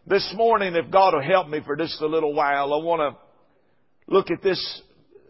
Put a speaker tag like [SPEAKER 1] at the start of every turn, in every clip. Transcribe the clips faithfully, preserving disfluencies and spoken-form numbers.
[SPEAKER 1] This morning, if God will help me for just a little while, I want to look at this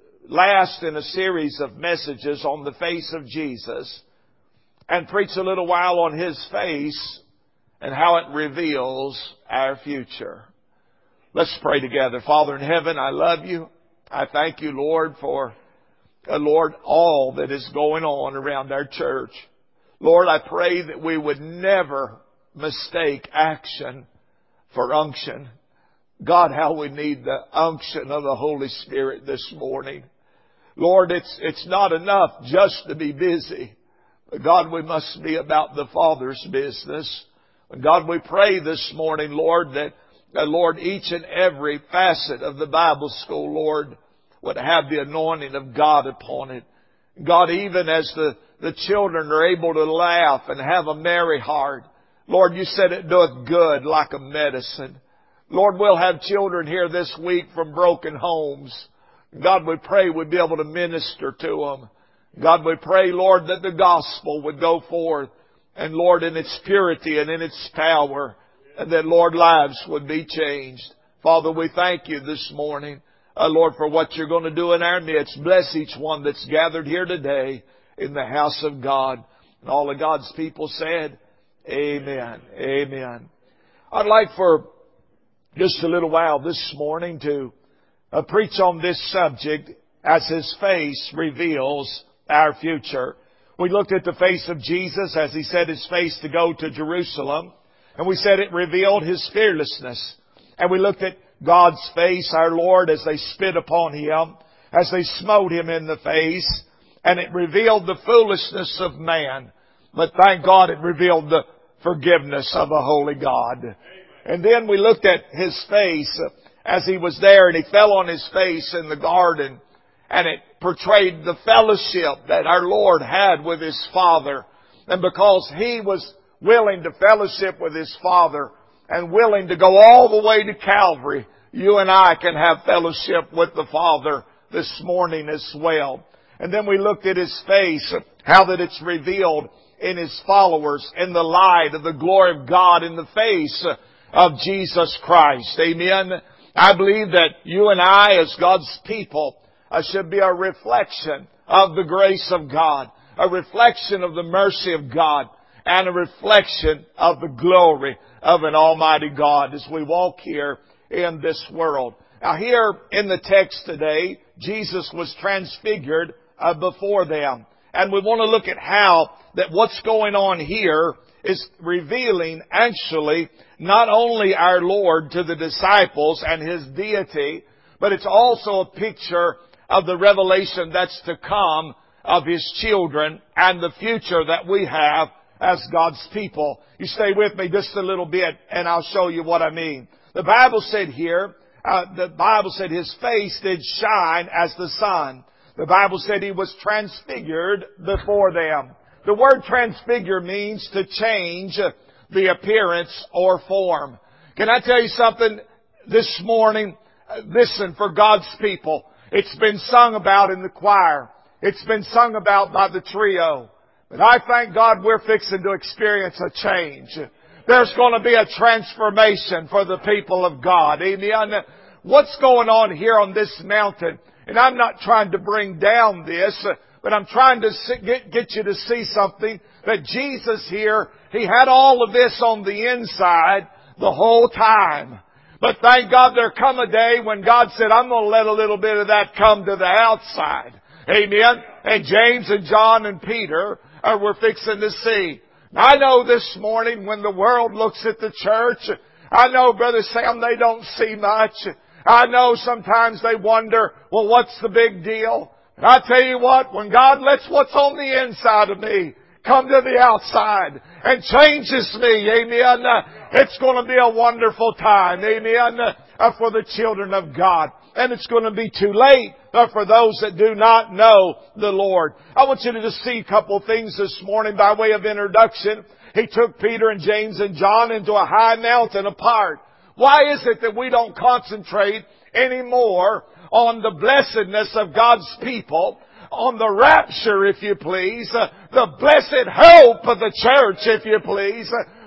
[SPEAKER 1] last in a series of messages on the face of Jesus and preach a little while on His face and how it reveals our future. Let's pray together. Father in heaven, I love You. I thank You, Lord, for, uh, Lord, all that is going on around our church. Lord, I pray that we would never mistake action for unction. God, how we need the unction of the Holy Spirit this morning. Lord, it's, it's not enough just to be busy. But God, we must be about the Father's business. And God, we pray this morning, Lord, that, uh, Lord, each and every facet of the Bible school, Lord, would have the anointing of God upon it. God, even as the, the children are able to laugh and have a merry heart, Lord, You said it doeth good like a medicine. Lord, we'll have children here this week from broken homes. God, we pray we'd be able to minister to them. God, we pray, Lord, that the gospel would go forth. And Lord, in its purity and in its power. And that, Lord, lives would be changed. Father, we thank You this morning, uh, Lord, for what You're going to do in our midst. Bless each one that's gathered here today in the house of God. And all of God's people said, Amen. Amen. I'd like for just a little while this morning to uh, preach on this subject as His face reveals our future. We looked at the face of Jesus as He set His face to go to Jerusalem. And we said it revealed His fearlessness. And we looked at God's face, our Lord, as they spit upon Him, as they smote Him in the face. And it revealed the foolishness of man. But thank God it revealed the forgiveness of a holy God. And then we looked at His face as He was there and He fell on His face in the garden. And it portrayed the fellowship that our Lord had with His Father. And because He was willing to fellowship with His Father and willing to go all the way to Calvary, you and I can have fellowship with the Father this morning as well. And then we looked at His face, how that it's revealed in His followers in the light of the glory of God in the face of Jesus Christ. Amen. I believe that you and I as God's people uh, should be a reflection of the grace of God, a reflection of the mercy of God, and a reflection of the glory of an almighty God as we walk here in this world. Now here in the text today, Jesus was transfigured uh, before them. And we want to look at how that what's going on here is revealing actually not only our Lord to the disciples and His deity, but it's also a picture of the revelation that's to come of His children and the future that we have as God's people. You stay with me just a little bit and I'll show you what I mean. The Bible said here, uh, the Bible said His face did shine as the sun. The Bible said He was transfigured before them. The word transfigure means to change the appearance or form. Can I tell you something this morning? Listen, for God's people, it's been sung about in the choir. It's been sung about by the trio. But I thank God we're fixing to experience a change. There's going to be a transformation for the people of God. Amen. What's going on here on this mountain? And I'm not trying to bring down this, but I'm trying to get, get you to see something that Jesus here, He had all of this on the inside the whole time. But thank God there come a day when God said, I'm going to let a little bit of that come to the outside. Amen. And James and John and Peter are, were fixing to see. I know this morning when the world looks at the church, I know, Brother Sam, they don't see much. I know sometimes they wonder, well, what's the big deal? And I tell you what, when God lets what's on the inside of me come to the outside and changes me, amen, it's going to be a wonderful time, amen, for the children of God. And it's going to be too late for those that do not know the Lord. I want you to just see a couple of things this morning by way of introduction. He took Peter and James and John into a high mountain apart. Why is it that we don't concentrate anymore on the blessedness of God's people, on the rapture, if you please, the blessed hope of the church, if you please?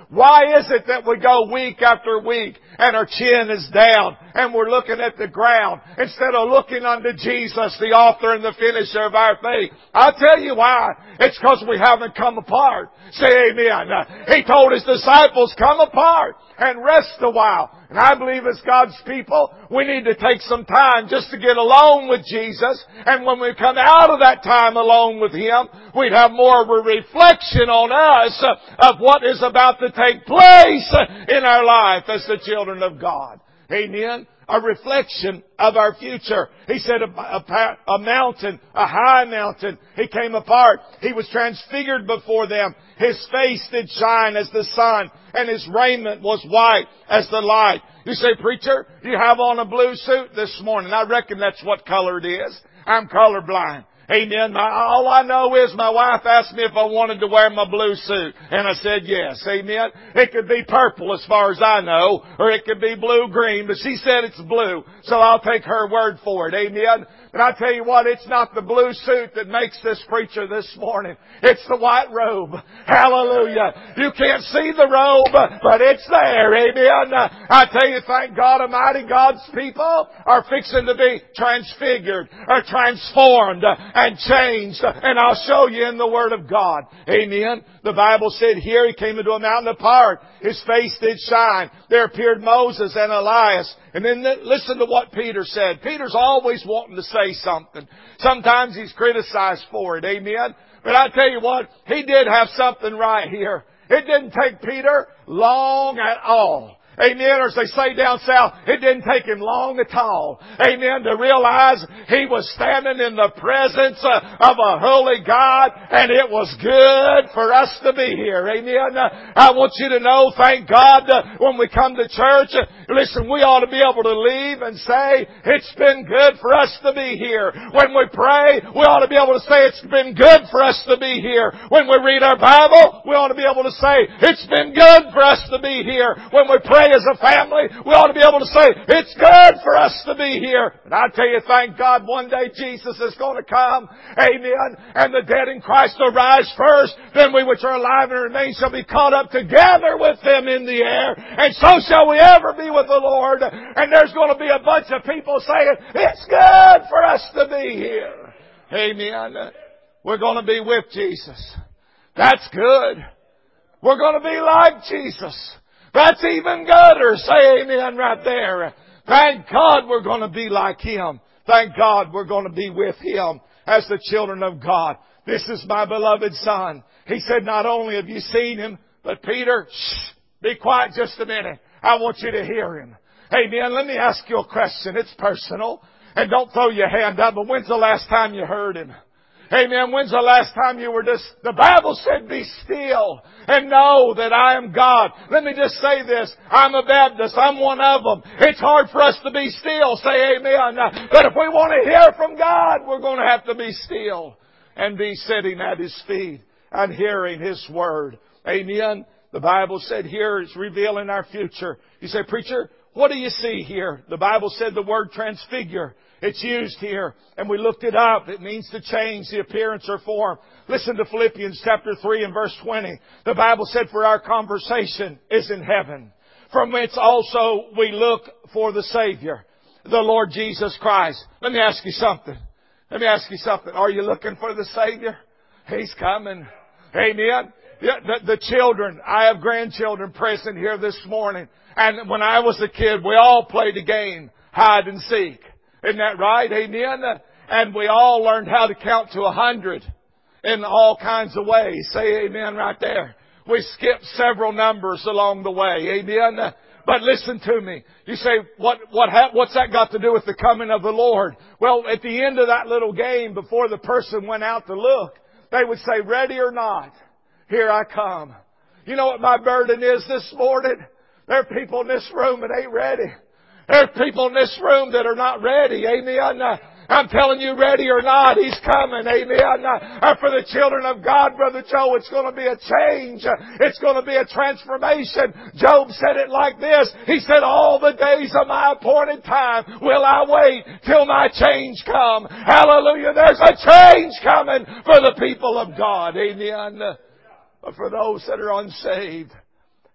[SPEAKER 1] Why is it that we go week after week and our chin is down and we're looking at the ground instead of looking unto Jesus, the author and the finisher of our faith? I'll tell you why. It's because we haven't come apart. Say amen. He told His disciples, come apart and rest a while. And I believe as God's people, we need to take some time just to get alone with Jesus. And when we come out of that time alone with Him, we'd have more of a reflection on us of what is about to take place in our life as the children of God. Amen. A reflection of our future. He said a, a, a mountain, a high mountain, He came apart. He was transfigured before them. His face did shine as the sun, and His raiment was white as the light. You say, preacher, you have on a blue suit this morning. I reckon that's what color it is. I'm colorblind. Amen. My, all I know is my wife asked me if I wanted to wear my blue suit. And I said yes. Amen. It could be purple as far as I know. Or it could be blue-green. But she said it's blue. So I'll take her word for it. Amen. And I tell you what, it's not the blue suit that makes this preacher this morning. It's the white robe. Hallelujah. You can't see the robe, but it's there. Amen. I tell you, thank God Almighty, God's people are fixing to be transfigured or transformed and changed. And I'll show you in the Word of God. Amen. The Bible said here He came into a mountain apart. His face did shine. There appeared Moses and Elias. And then listen to what Peter said. Peter's always wanting to say something. Sometimes he's criticized for it. Amen. But I tell you what, he did have something right here. It didn't take Peter long at all. Amen. Or as they say down south, it didn't take him long at all. Amen. To realize he was standing in the presence of a holy God, and it was good for us to be here. Amen. I want you to know, thank God, when we come to church, listen, we ought to be able to leave and say, it's been good for us to be here. When we pray, we ought to be able to say, it's been good for us to be here. When we read our Bible, we ought to be able to say, it's been good for us to be here. When we pray as a family, we ought to be able to say, it's good for us to be here. And I tell you, thank God, one day Jesus is going to come. Amen. And the dead in Christ will rise first. Then we which are alive and remain shall be caught up together with them in the air. And so shall we ever be with the Lord. And there's going to be a bunch of people saying, it's good for us to be here. Amen. We're going to be with Jesus. That's good. We're going to be like Jesus. That's even gooder. Say amen right there. Thank God we're going to be like Him. Thank God we're going to be with Him as the children of God. This is my beloved Son. He said, not only have you seen Him, but Peter, shh, be quiet just a minute. I want you to hear Him. Amen. Let me ask you a question. It's personal. And don't throw your hand up, but when's the last time you heard Him? Amen. When's the last time you were just, the Bible said, be still and know that I am God. Let me just say this. I'm a Baptist. I'm one of them. It's hard for us to be still. Say amen. But if we want to hear from God, we're going to have to be still and be sitting at His feet and hearing His Word. Amen. The Bible said here it's revealing our future. You say, preacher, what do you see here? The Bible said the word transfigure. It's used here, and we looked it up. It means to change the appearance or form. Listen to Philippians chapter three and verse twenty. The Bible said, for our conversation is in heaven, from whence also we look for the Savior, the Lord Jesus Christ. Let me ask you something. Let me ask you something. Are you looking for the Savior? He's coming. Amen. Yeah, the, the children, I have grandchildren present here this morning. And when I was a kid, we all played a game, hide and seek. Isn't that right? Amen. And we all learned how to count to a hundred in all kinds of ways. Say amen right there. We skipped several numbers along the way. Amen. But listen to me. You say, what, what, what's that got to do with the coming of the Lord? Well, at the end of that little game, before the person went out to look, they would say, ready or not, here I come. You know what my burden is this morning? There are people in this room that ain't ready. There are people in this room that are not ready. Amen. I'm telling you, ready or not, He's coming. Amen. And for the children of God, Brother Joe, it's going to be a change. It's going to be a transformation. Job said it like this. He said, all the days of my appointed time will I wait till my change come. Hallelujah. There's a change coming for the people of God. Amen. But for those that are unsaved,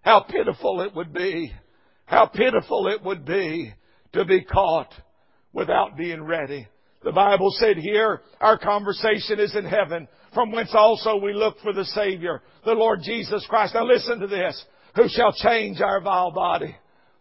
[SPEAKER 1] how pitiful it would be. How pitiful it would be to be caught without being ready. The Bible said here, our conversation is in heaven, from whence also we look for the Savior, the Lord Jesus Christ. Now listen to this. Who shall change our vile body?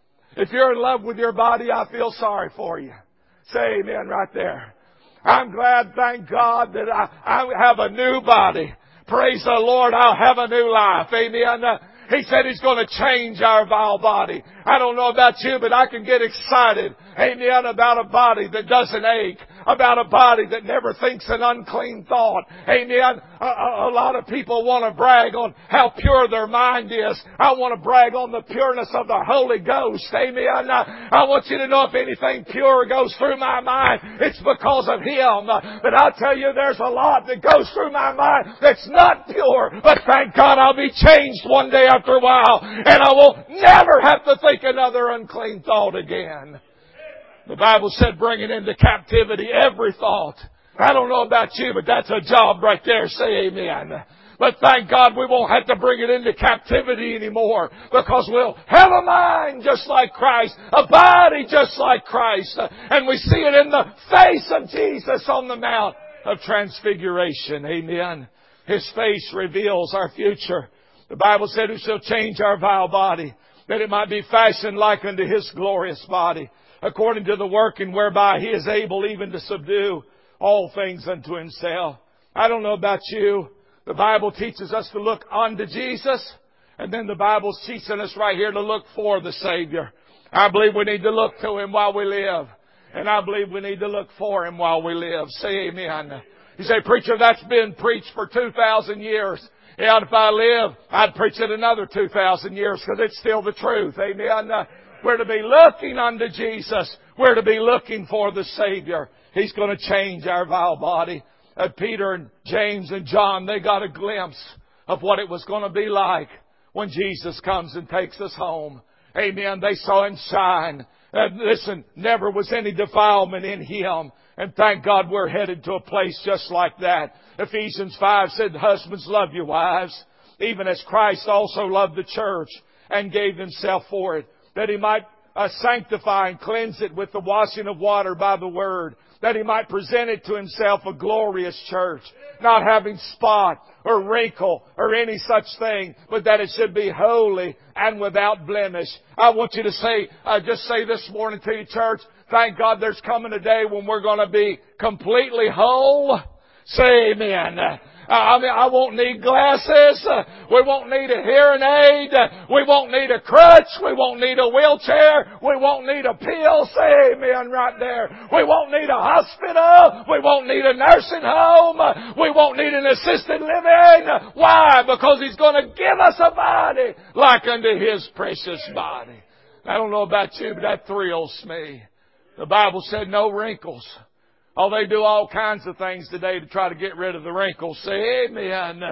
[SPEAKER 1] If you're in love with your body, I feel sorry for you. Say amen right there. I'm glad, thank God, that I, I have a new body. Praise the Lord, I'll have a new life. Amen. Uh, He said He's going to change our vile body. I don't know about you, but I can get excited, amen, about a body that doesn't ache, about a body that never thinks an unclean thought. Amen. A, a, a lot of people want to brag on how pure their mind is. I want to brag on the pureness of the Holy Ghost. Amen. I, I want you to know if anything pure goes through my mind, it's because of Him. But I'll tell you, there's a lot that goes through my mind that's not pure. But thank God I'll be changed one day after a while, and I will never have to think another unclean thought again. The Bible said bring it into captivity every thought. I don't know about you, but that's a job right there. Say amen. But thank God we won't have to bring it into captivity anymore, because we'll have a mind just like Christ, a body just like Christ. And we see it in the face of Jesus on the Mount of Transfiguration. Amen. His face reveals our future. The Bible said, who shall change our vile body, that it might be fashioned like unto His glorious body, according to the working whereby He is able even to subdue all things unto Himself. I don't know about you. The Bible teaches us to look unto Jesus, and then the Bible's teaching us right here to look for the Savior. I believe we need to look to Him while we live, and I believe we need to look for Him while we live. Say amen. You say, preacher, that's been preached for two thousand years. Yeah, if I live, I'd preach it another two thousand years, because it's still the truth. Amen. Uh, we're to be looking unto Jesus. We're to be looking for the Savior. He's going to change our vile body. Uh, Peter and James and John, they got a glimpse of what it was going to be like when Jesus comes and takes us home. Amen. They saw Him shine. Uh, listen, never was any defilement in Him. And thank God we're headed to a place just like that. Ephesians five said, husbands, love your wives, even as Christ also loved the church and gave Himself for it, that He might uh, sanctify and cleanse it with the washing of water by the Word, that He might present it to Himself a glorious church, not having spot or wrinkle or any such thing, but that it should be holy and without blemish. I want you to say, uh, just say this morning to you, church, thank God there's coming a day when we're going to be completely whole. Say amen. I mean, I won't need glasses. We won't need a hearing aid. We won't need a crutch. We won't need a wheelchair. We won't need a pill. Say amen right there. We won't need a hospital. We won't need a nursing home. We won't need an assisted living. Why? Because He's going to give us a body like unto His precious body. I don't know about you, but that thrills me. The Bible said no wrinkles. Oh, they do all kinds of things today to try to get rid of the wrinkles. Say amen.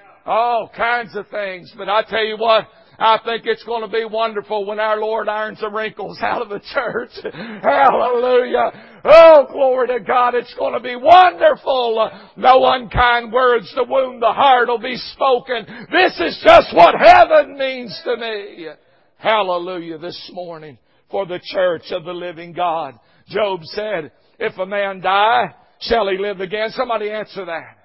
[SPEAKER 1] All kinds of things. But I tell you what, I think it's going to be wonderful when our Lord irons the wrinkles out of the church. Hallelujah. Oh, glory to God. It's going to be wonderful. No unkind words to wound the heart will be spoken. This is just what heaven means to me. Hallelujah this morning for the church of the living God. Job said, if a man die, shall he live again? Somebody answer that.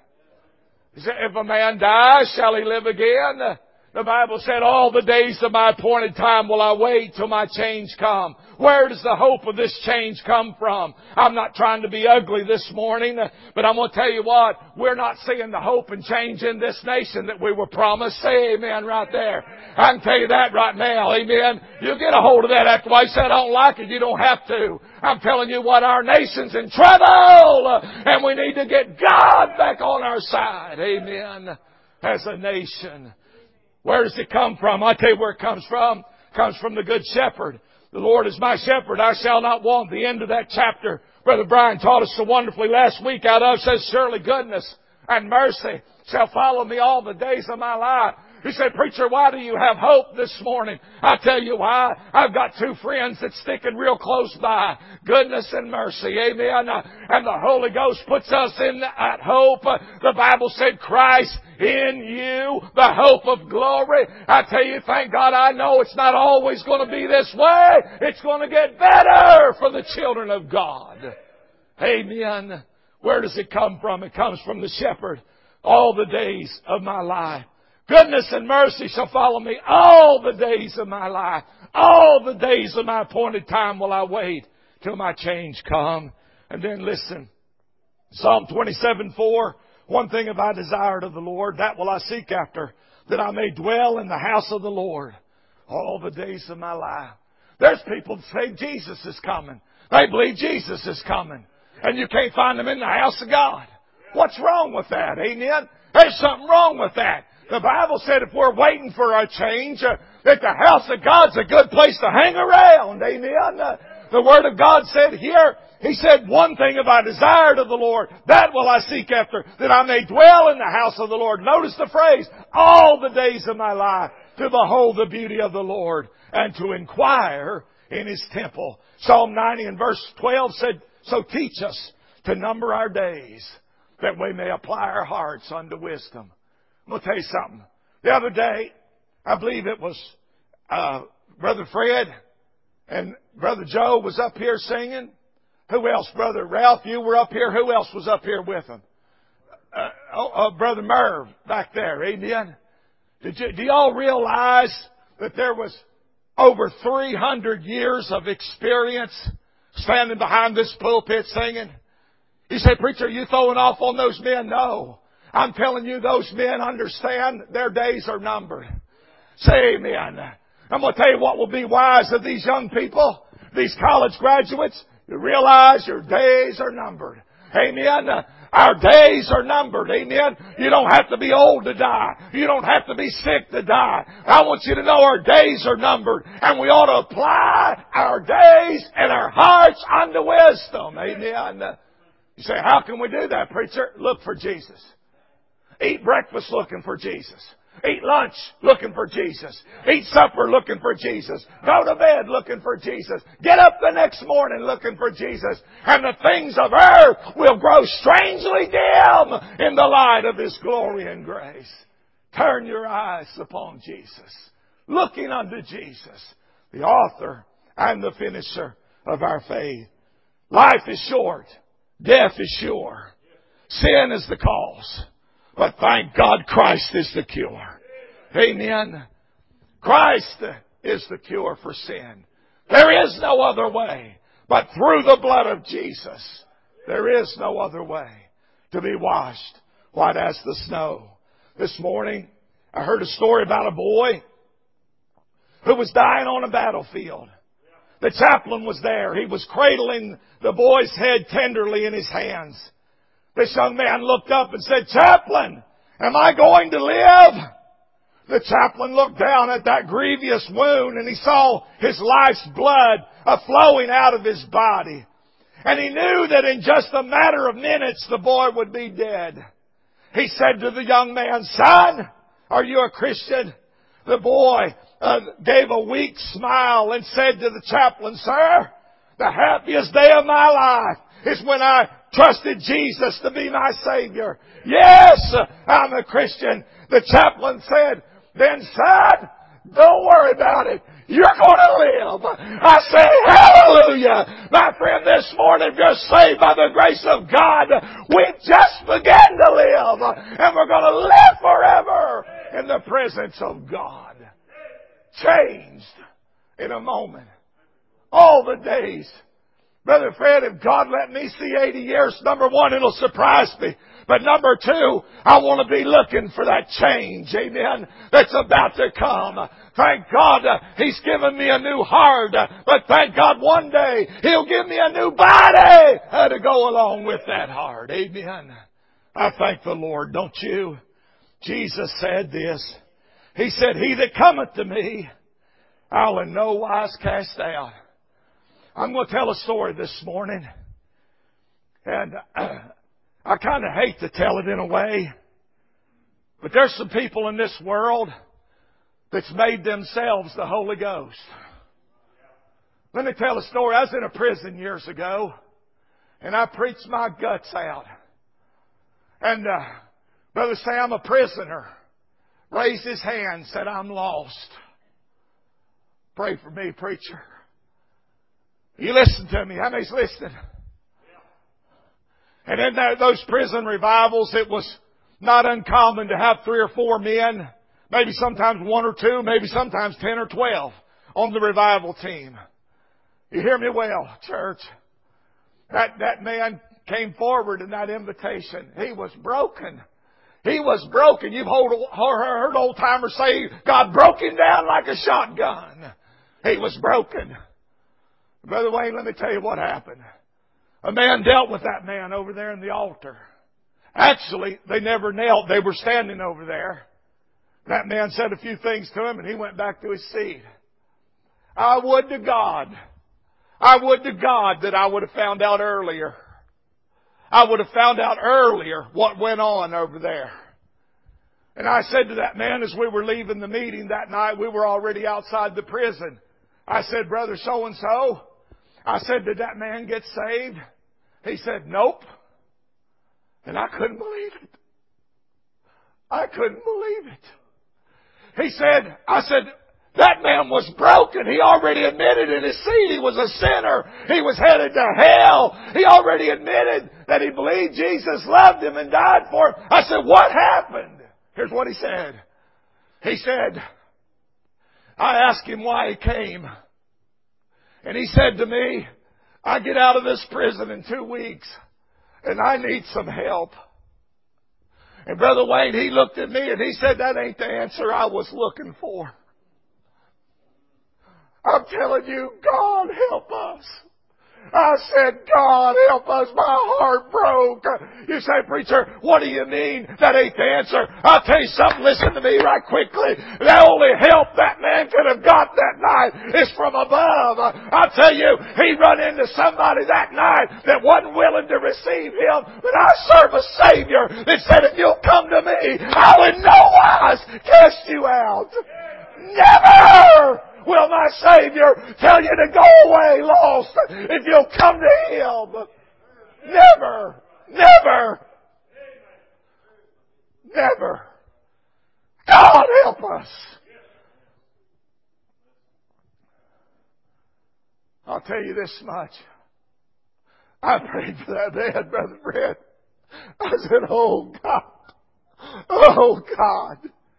[SPEAKER 1] He said, if a man die, shall he live again? The Bible said, all the days of my appointed time will I wait till my change come. Where does the hope of this change come from? I'm not trying to be ugly this morning, but I'm going to tell you what, we're not seeing the hope and change in this nation that we were promised. Say amen right there. I can tell you that right now. Amen. You'll get a hold of that after I said I don't like it. You don't have to. I'm telling you what, our nation's in trouble, and we need to get God back on our side. Amen. As a nation. Where does it come from? I'll tell you where it comes from. It comes from the Good Shepherd. The Lord is my shepherd, I shall not want. The end of that chapter, Brother Brian taught us so wonderfully last week out of, says, surely goodness and mercy shall follow me all the days of my life. You say, preacher, why do you have hope this morning? I tell you why. I've got two friends that's sticking real close by. Goodness and mercy. Amen. And the Holy Ghost puts us in that hope. The Bible said, Christ in you, the hope of glory. I tell you, thank God I know it's not always going to be this way. It's going to get better for the children of God. Amen. Where does it come from? It comes from the shepherd. All the days of my life. Goodness and mercy shall follow me all the days of my life. All the days of my appointed time will I wait till my change come. And then listen. Psalm twenty-seven four. One thing have I desired of the Lord, that will I seek after, that I may dwell in the house of the Lord all the days of my life. There's people that say Jesus is coming. They believe Jesus is coming. And you can't find them in the house of God. What's wrong with that? Amen? There's something wrong with that. The Bible said if we're waiting for a change, uh, that the house of God's a good place to hang around. Amen? Uh, the Word of God said here, He said, one thing have I desired of the Lord, that will I seek after, that I may dwell in the house of the Lord. Notice the phrase, all the days of my life, to behold the beauty of the Lord, and to inquire in His temple. Psalm ninety and verse twelve said, so teach us to number our days, that we may apply our hearts unto wisdom. I'm going to tell you something. The other day, I believe it was uh, Brother Fred and Brother Joe was up here singing. Who else? Brother Ralph, you were up here. Who else was up here with them? Uh, oh, uh, Brother Merv back there. Amen. Did you, do y'all realize that there was over three hundred years of experience standing behind this pulpit singing? You say, preacher, are you throwing off on those men? No. I'm telling you, those men understand their days are numbered. Say amen. I'm going to tell you what will be wise of these young people, these college graduates. You realize your days are numbered. Amen. Our days are numbered. Amen. You don't have to be old to die. You don't have to be sick to die. I want you to know our days are numbered. And we ought to apply our days and our hearts unto wisdom. Amen. You say, how can we do that, preacher? Look for Jesus. Eat breakfast looking for Jesus. Eat lunch looking for Jesus. Eat supper looking for Jesus. Go to bed looking for Jesus. Get up the next morning looking for Jesus. And the things of earth will grow strangely dim in the light of His glory and grace. Turn your eyes upon Jesus. Looking unto Jesus, the author and the finisher of our faith. Life is short. Death is sure. Sin is the cause. But thank God Christ is the cure. Amen. Christ is the cure for sin. There is no other way but through the blood of Jesus. There is no other way to be washed white as the snow. This morning, I heard a story about a boy who was dying on a battlefield. The chaplain was there. He was cradling the boy's head tenderly in his hands. This young man looked up and said, Chaplain, am I going to live? The chaplain looked down at that grievous wound and he saw his life's blood flowing out of his body. And he knew that in just a matter of minutes the boy would be dead. He said to the young man, Son, are you a Christian? The boy uh, gave a weak smile and said to the chaplain, Sir, the happiest day of my life is when I trusted Jesus to be my Savior. Yes, I'm a Christian. The chaplain said, then son, don't worry about it. You're going to live. I say, hallelujah. My friend, this morning, if you're saved by the grace of God, we just began to live. And we're going to live forever in the presence of God. Changed in a moment. All the days. Brother Fred, if God let me see eighty years, number one, it'll surprise me. But number two, I want to be looking for that change, amen, that's about to come. Thank God uh, He's given me a new heart. Uh, but thank God one day He'll give me a new body uh, to go along with that heart. Amen. I thank the Lord, don't you? Jesus said this. He said, He that cometh to me, I'll in no wise cast out. I'm going to tell a story this morning. And uh, I kind of hate to tell it in a way. But there's some people in this world that's made themselves the Holy Ghost. Let me tell a story. I was in a prison years ago, and I preached my guts out. And uh, Brother Sam, a prisoner, raised his hand and said, "I'm lost. Pray for me, preacher." You listen to me. How many's listening? And in that, those prison revivals, it was not uncommon to have three or four men, maybe sometimes one or two, maybe sometimes ten or twelve on the revival team. You hear me well, church? That, that man came forward in that invitation. He was broken. He was broken. You've heard old timers say God broke him down like a shotgun. He was broken. Brother Wayne, let me tell you what happened. A man dealt with that man over there in the altar. Actually, they never knelt. They were standing over there. That man said a few things to him and he went back to his seat. I would to God, I would to God that I would have found out earlier. I would have found out earlier what went on over there. And I said to that man as we were leaving the meeting that night, we were already outside the prison. I said, "Brother so-and-so," I said, "did that man get saved?" He said, "Nope." And I couldn't believe it. I couldn't believe it. He said, I said, "That man was broken. He already admitted in his seat he was a sinner. He was headed to hell. He already admitted that he believed Jesus loved him and died for him." I said, "What happened?" Here's what he said. He said, I asked him why he came. And he said to me, "I get out of this prison in two weeks and I need some help." And Brother Wayne, he looked at me and he said, "That ain't the answer I was looking for." I'm telling you, God help us. I said, "God help us." My heart broke. You say, "Preacher, what do you mean? That ain't the answer." I'll tell you something. Listen to me right quickly. The only help that man could have got that night is from above. I'll tell you, he run into somebody that night that wasn't willing to receive him. But I serve a Savior that said, "If you'll come to me, I'll in no wise cast you out." Never will my Savior tell you to go away lost if you'll come to Him. Never. Never. Never. God help us. I'll tell you this much. I prayed for that man, Brother Fred. I said, "Oh God. Oh God.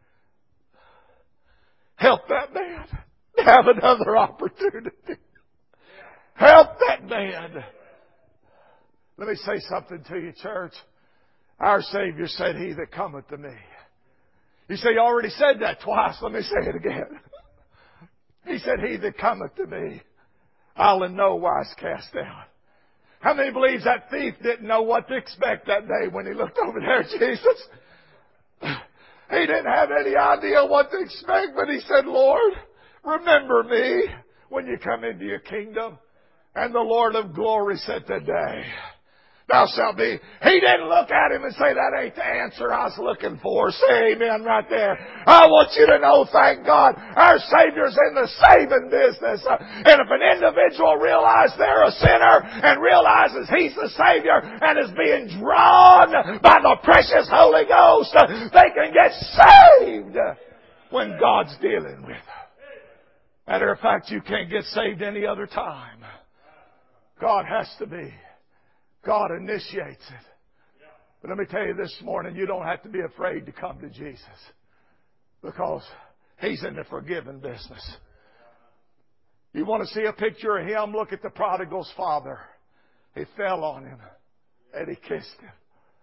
[SPEAKER 1] Help that man. Have another opportunity. Help that man." Let me say something to you, church. Our Savior said, "He that cometh to me." You say, "You already said that twice." Let me say it again. He said, "He that cometh to me, I'll in no wise cast out." How many believes that thief didn't know what to expect that day when he looked over there at Jesus? He didn't have any idea what to expect, but he said, "Lord, remember me when you come into your kingdom." And the Lord of glory said, "Today thou shalt be." He didn't look at him and say, "That ain't the answer I was looking for." Say amen right there. I want you to know, thank God, our Savior's in the saving business. And if an individual realizes they're a sinner and realizes He's the Savior and is being drawn by the precious Holy Ghost, they can get saved when God's dealing with them. Matter of fact, you can't get saved any other time. God has to be. God initiates it. But let me tell you this morning, you don't have to be afraid to come to Jesus, because He's in the forgiving business. You want to see a picture of Him? Look at the prodigal's father. He fell on him and he kissed him.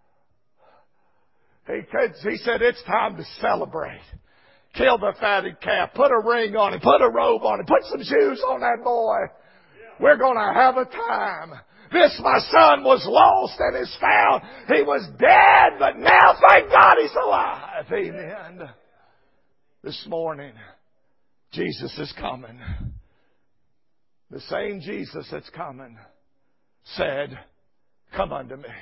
[SPEAKER 1] He, he said, "It's time to celebrate. Kill the fatted calf. Put a ring on him. Put a robe on him. Put some shoes on that boy. We're going to have a time. This, my son, was lost and is found. He was dead, but now, thank God, he's alive." Amen. This morning, Jesus is coming. The same Jesus that's coming said, "Come unto me,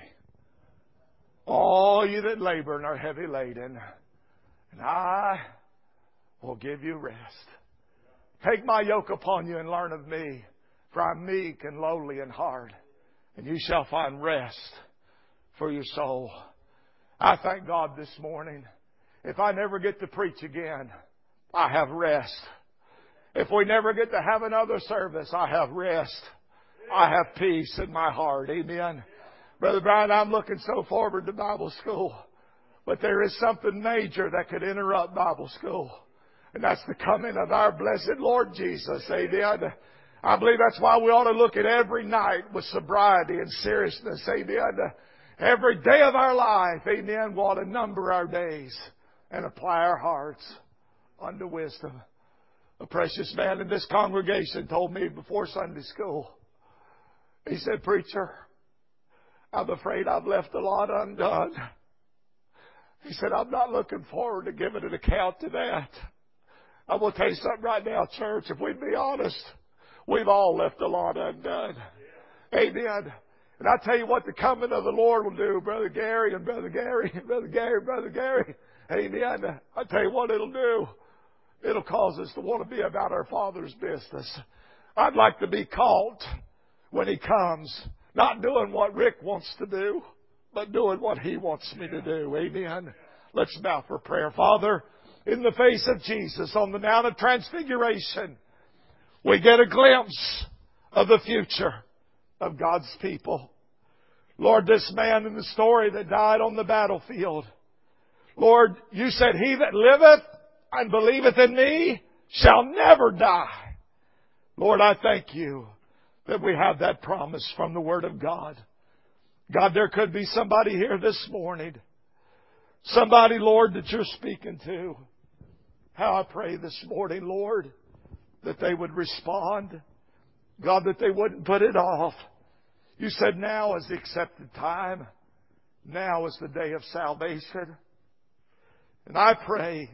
[SPEAKER 1] all you that labor and are heavy laden, and I will give you rest. Take my yoke upon you and learn of me, for I'm meek and lowly in heart, and you shall find rest for your soul. I thank God this morning. If I never get to preach again, I have rest. If we never get to have another service, I have rest. I have peace in my heart. Amen. Brother Brian, I'm looking so forward to Bible school. But there is something major that could interrupt Bible school. And that's the coming of our blessed Lord Jesus. Amen. I believe that's why we ought to look at every night with sobriety and seriousness. Amen. Every day of our life. Amen. We ought to number our days and apply our hearts unto wisdom. A precious man in this congregation told me before Sunday school. He said, "Preacher, I'm afraid I've left a lot undone." He said, "I'm not looking forward to giving an account to that." I will tell you something right now, church. If we'd be honest, we've all left a lot undone. Amen. And I tell you what the coming of the Lord will do, Brother Gary and Brother Gary, and Brother Gary, Brother Gary. Amen. I tell you what it'll do. It'll cause us to want to be about our Father's business. I'd like to be caught when He comes, not doing what Rick wants to do, but doing what He wants me to do. Amen. Let's bow for prayer. Father, in the face of Jesus on the Mount of Transfiguration, we get a glimpse of the future of God's people. Lord, this man in the story that died on the battlefield, Lord, you said, "He that liveth and believeth in me shall never die." Lord, I thank you that we have that promise from the Word of God. God, there could be somebody here this morning. Somebody, Lord, that you're speaking to. How I pray this morning, Lord, that they would respond. God, that they wouldn't put it off. You said now is the accepted time. Now is the day of salvation. And I pray,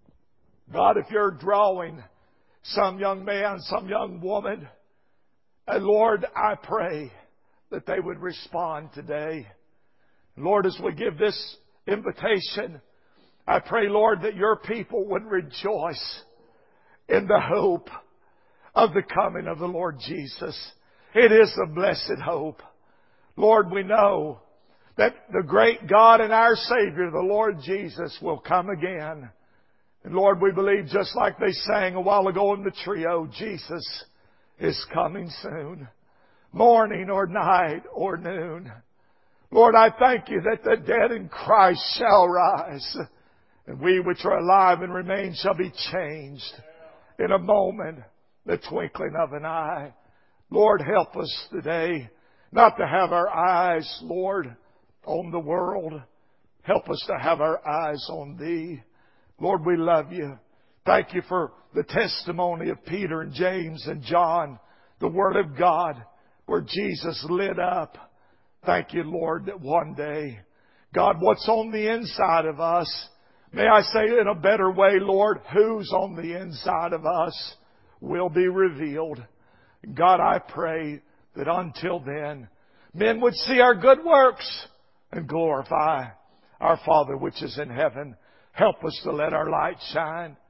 [SPEAKER 1] God, if you're drawing some young man, some young woman, and Lord, I pray that they would respond today. Lord, as we give this invitation, I pray, Lord, that your people would rejoice in the hope of the coming of the Lord Jesus. It is a blessed hope. Lord, we know that the great God and our Savior, the Lord Jesus, will come again. And Lord, we believe just like they sang a while ago in the trio, Jesus is coming soon. Morning or night or noon. Lord, I thank you that the dead in Christ shall rise. And we which are alive and remain shall be changed in a moment, the twinkling of an eye. Lord, help us today not to have our eyes, Lord, on the world. Help us to have our eyes on Thee. Lord, we love you. Thank you for the testimony of Peter and James and John, the Word of God, where Jesus lit up. Thank you, Lord, that one day, God, what's on the inside of us, may I say it in a better way, Lord, who's on the inside of us will be revealed. God, I pray that until then, men would see our good works and glorify our Father which is in heaven. Help us to let our light shine.